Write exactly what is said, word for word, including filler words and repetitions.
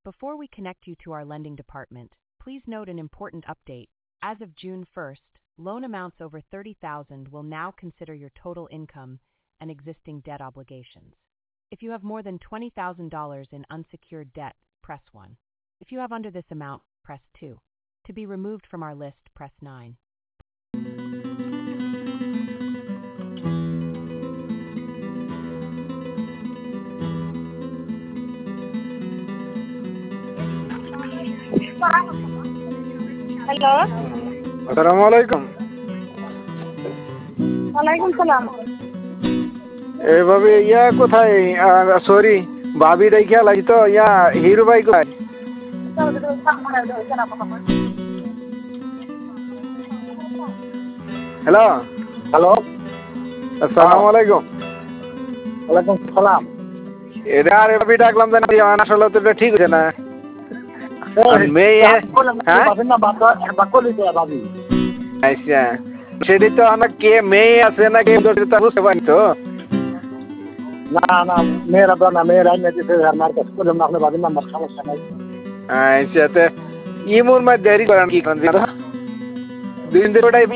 Before we connect you to our lending department, please note an important update. As of June first, loan amounts over thirty thousand dollars will now consider your total income and existing debt obligations. If you have more than twenty thousand dollars in unsecured debt, press one. If you have under this amount, press two. To be removed from our list, press nine. Hello, আসসালামু আলাইকুম। ওয়ালাইকুম সালাম। এভাবে ইয়া কোথায়? Sorry, ভাবি রেখে লাগি তো ইয়া হিরো ভাই কোথায়? হ্যালো হ্যালো, আসসালামু আলাইকুম। ওয়ালাইকুম সালাম। এটা আর ভাবি ডাকলাম যে আসলে তো এটা ঠিক হচ্ছে না। মেয়ে হ্যাঁ আচ্ছা, সেটি তো আমার কে মেয়ে আছে না কে বুঝতে পারি তো। না না, মেয়েরা তো না, মেয়েরা দিতে আমার কাছে করলাম না, আপনার বাবির নাম্বার সমস্যা নাই। আচ্ছা, তো ইমুর মধ্যে দেরি করেন কি দুই দিন ধরে